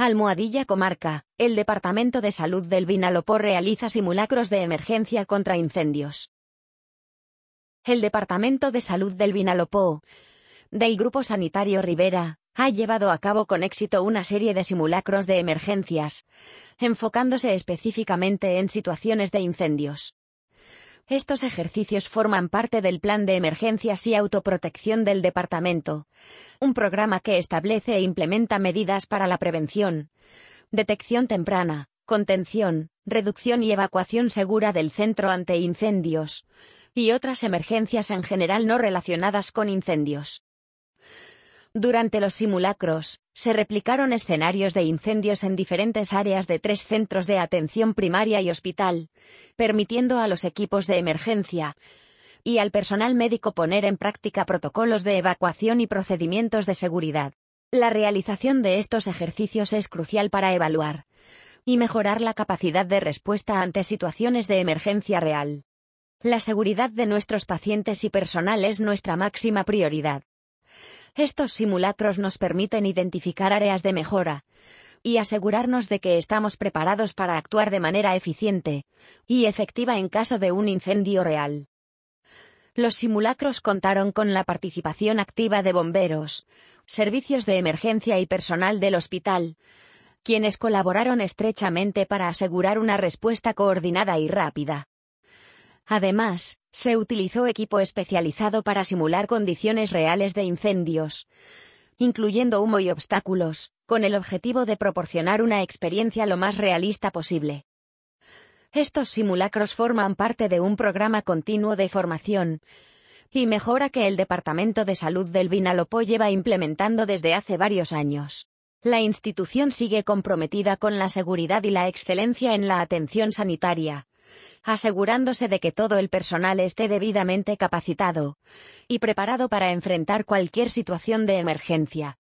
Almohadilla Comarca, el Departamento de Salud del Vinalopó realiza simulacros de emergencia contra incendios. El Departamento de Salud del Vinalopó, del Grupo Sanitario Rivera, ha llevado a cabo con éxito una serie de simulacros de emergencias, enfocándose específicamente en situaciones de incendios. Estos ejercicios forman parte del Plan de Emergencias y Autoprotección del Departamento, un programa que establece e implementa medidas para la prevención, detección temprana, contención, reducción y evacuación segura del centro ante incendios, y otras emergencias en general no relacionadas con incendios. Durante los simulacros, se replicaron escenarios de incendios en diferentes áreas de 3 centros de atención primaria y hospital, permitiendo a los equipos de emergencia y al personal médico poner en práctica protocolos de evacuación y procedimientos de seguridad. La realización de estos ejercicios es crucial para evaluar y mejorar la capacidad de respuesta ante situaciones de emergencia real. La seguridad de nuestros pacientes y personal es nuestra máxima prioridad. Estos simulacros nos permiten identificar áreas de mejora y asegurarnos de que estamos preparados para actuar de manera eficiente y efectiva en caso de un incendio real. Los simulacros contaron con la participación activa de bomberos, servicios de emergencia y personal del hospital, quienes colaboraron estrechamente para asegurar una respuesta coordinada y rápida. Además, se utilizó equipo especializado para simular condiciones reales de incendios, incluyendo humo y obstáculos, con el objetivo de proporcionar una experiencia lo más realista posible. Estos simulacros forman parte de un programa continuo de formación y mejora que el Departamento de Salud del Vinalopó lleva implementando desde hace varios años. La institución sigue comprometida con la seguridad y la excelencia en la atención sanitaria, asegurándose de que todo el personal esté debidamente capacitado y preparado para enfrentar cualquier situación de emergencia.